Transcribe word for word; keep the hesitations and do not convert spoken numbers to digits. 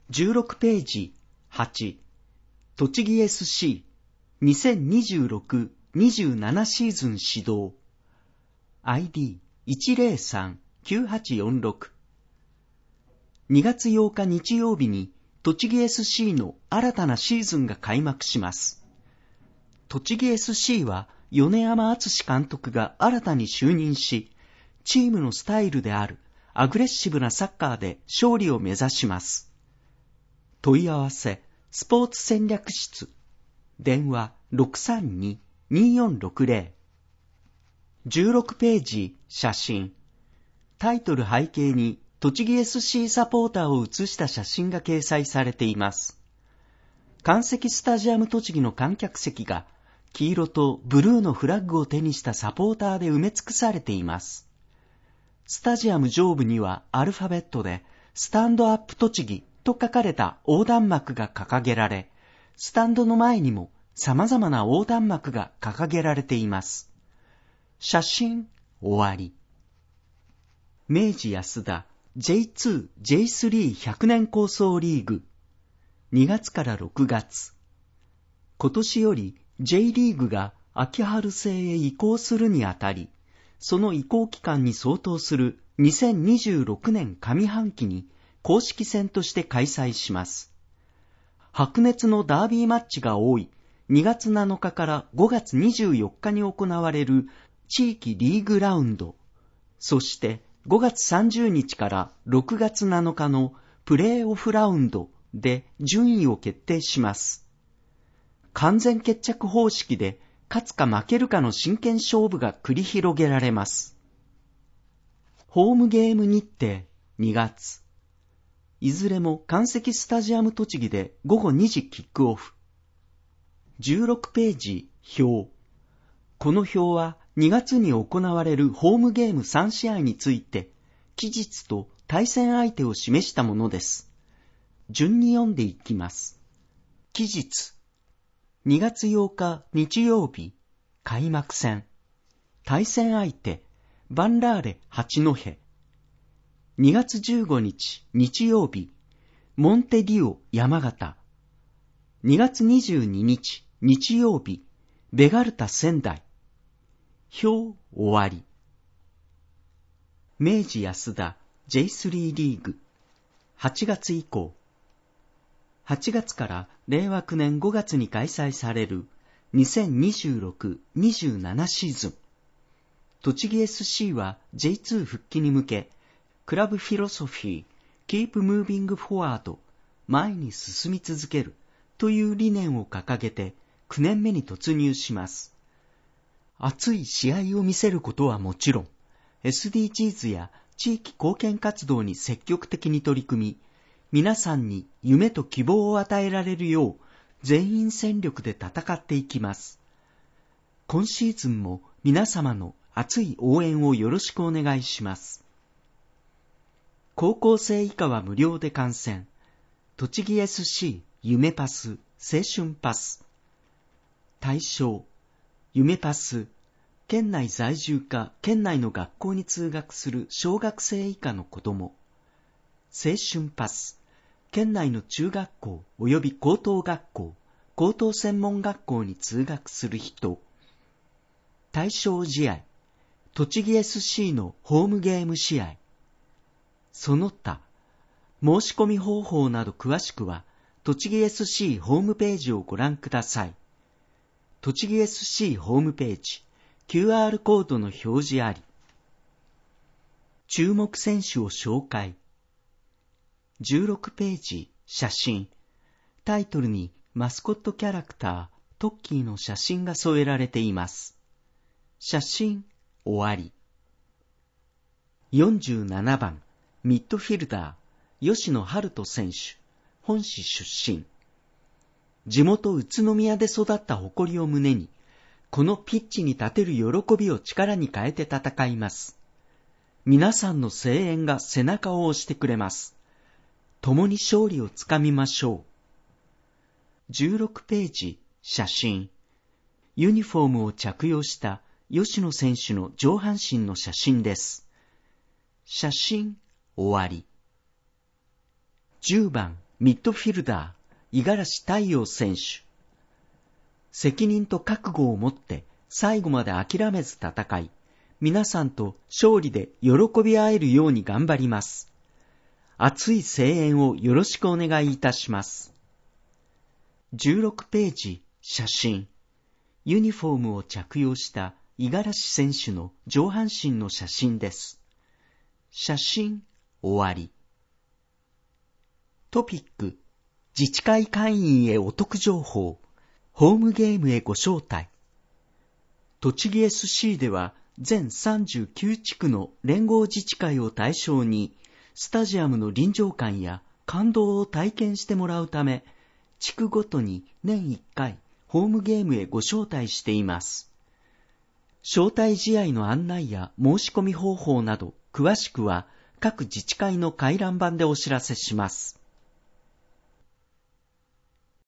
じゅうろくページはち、栃木 エスシーにせんにじゅうろくにじゅうなな シーズン始動 アイディーいちゼロさんきゅうはちよんろく。 にがつようか日曜日に栃木 エスシー の新たなシーズンが開幕します。栃木 エスシー は米山敦監督が新たに就任し、チームのスタイルであるアグレッシブなサッカーで勝利を目指します。問い合わせスポーツ戦略室、電話 ろくさんに にーよんろくゼロ。 じゅうろくページ写真、タイトル背景に栃木 エスシー サポーターを写した写真が掲載されています。関西スタジアム栃木の観客席が黄色とブルーのフラッグを手にしたサポーターで埋め尽くされています。スタジアム上部にはアルファベットでスタンドアップ栃木と書かれた横断幕が掲げられ、スタンドの前にも様々な横断幕が掲げられています。写真終わり。明治安田 ジェイツー、ジェイスリーひゃく 年構想リーグ、にがつからろくがつ。今年より J リーグが秋春制へ移行するにあたり、その移行期間に相当するにせんにじゅうろくねん上半期に公式戦として開催します。白熱のダービーマッチが多いにがつなのかからごがつにじゅうよっかに行われる地域リーグラウンド、そしてごがつさんじゅうにちからろくがつなのかのプレーオフラウンドで順位を決定します。完全決着方式で勝つか負けるかの真剣勝負が繰り広げられます。ホームゲーム日程にがつ。いずれも関西スタジアム栃木でごごにじキックオフ。じゅうろくページ表。この表はにがつに行われるホームゲームさんしあいについて期日と対戦相手を示したものです。順に読んでいきます。期日。にがつようか日曜日、開幕戦。対戦相手、バンラーレ八戸。にがつじゅうごにち日曜日、モンテディオ山形。にがつにじゅうににち日曜日、ベガルタ仙台。表終わり。明治安田 ジェイスリー リーグ、はちがつ以降。はちがつかられいわきゅうねんごがつに開催されるにせんにじゅうろくにじゅうなな シーズン。栃木 エスシー は ジェイツー 復帰に向け、クラブフィロソフィー、Keep Moving Forward、前に進み続けるという理念を掲げてきゅうねんめに突入します。熱い試合を見せることはもちろん、エスディージーズ や地域貢献活動に積極的に取り組み、皆さんに夢と希望を与えられるよう全員戦力で戦っていきます。今シーズンも皆様の熱い応援をよろしくお願いします。高校生以下は無料で観戦。栃木 エスシー 夢パス青春パス。対象、夢パス、県内在住か県内の学校に通学する小学生以下の子供。青春パス、県内の中学校及び高等学校、高等専門学校に通学する人。対象試合、栃木 エスシー のホームゲーム試合。その他、申し込み方法など詳しくは、栃木 エスシー ホームページをご覧ください。栃木 エスシー ホームページ、キューアール コードの表示あり。注目選手を紹介。じゅうろくページ、写真。タイトルにマスコットキャラクター、トッキーの写真が添えられています。写真、終わり。よんじゅうななばん、ミッドフィルダー、吉野春人選手、本市出身。地元宇都宮で育った誇りを胸に、このピッチに立てる喜びを力に変えて戦います。皆さんの声援が背中を押してくれます。共に勝利をつかみましょう。じゅうろくページ、写真。ユニフォームを着用した吉野選手の上半身の写真です。写真、終わり。じゅうばん、 ミッドフィルダー、五十嵐太陽選手。責任と覚悟を持って最後まで諦めず戦い、皆さんと勝利で喜び合えるように頑張ります。熱い声援をよろしくお願いいたします。じゅうろくページ、写真。ユニフォームを着用した五十嵐選手の上半身の写真です。写真、終わり。トピック、自治会会員へお得情報、ホームゲームへご招待。栃木 エスシー では全さんじゅうきゅう地区の連合自治会を対象に、スタジアムの臨場感や感動を体験してもらうため、地区ごとに年いっかいホームゲームへご招待しています。招待試合の案内や申し込み方法など詳しくは各自治会の回覧板でお知らせします。